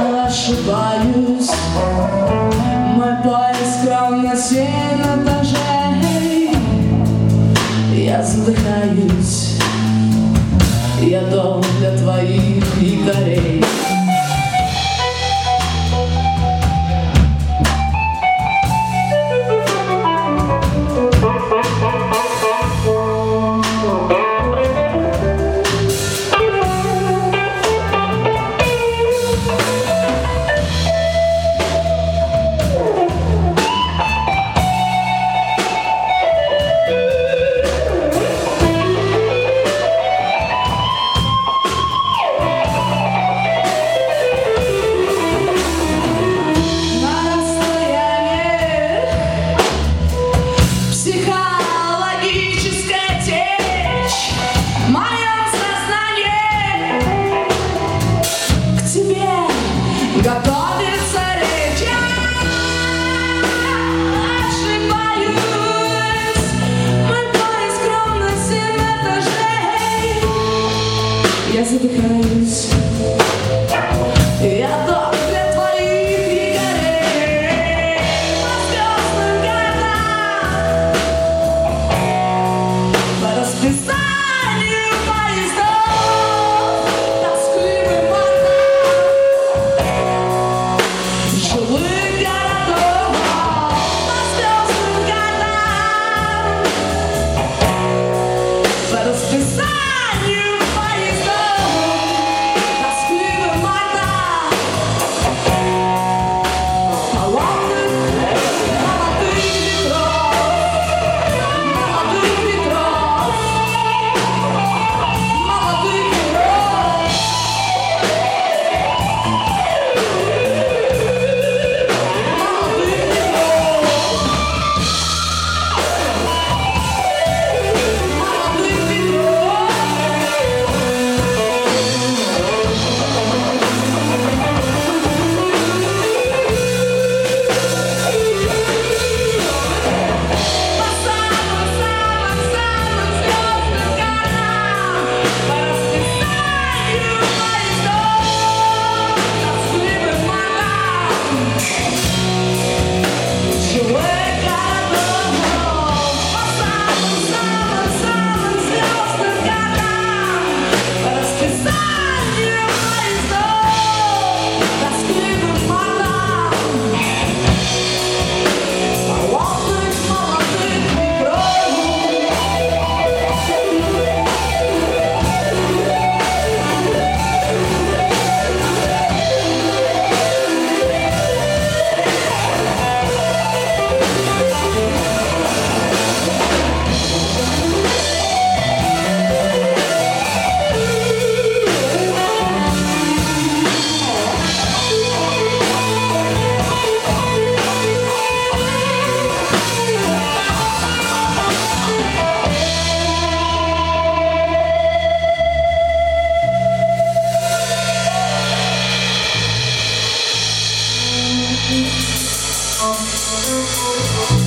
ошибаюсь. Мой поиск ровно 7 этажей. Я задыхаюсь, я дом для твоих якорей. Готовится речь, я ошибаюсь. Мой поиск ровно 7 этажей. Я задыхаюсь, я дом для твоих якорей. По звездным городам, по расписанию поездов, тоскливым жилых городов, по звездным городам, по расписанию поездов, тоскливым мордам, холодных молодых ветров, молодых ветров, молодых ветров. Oh,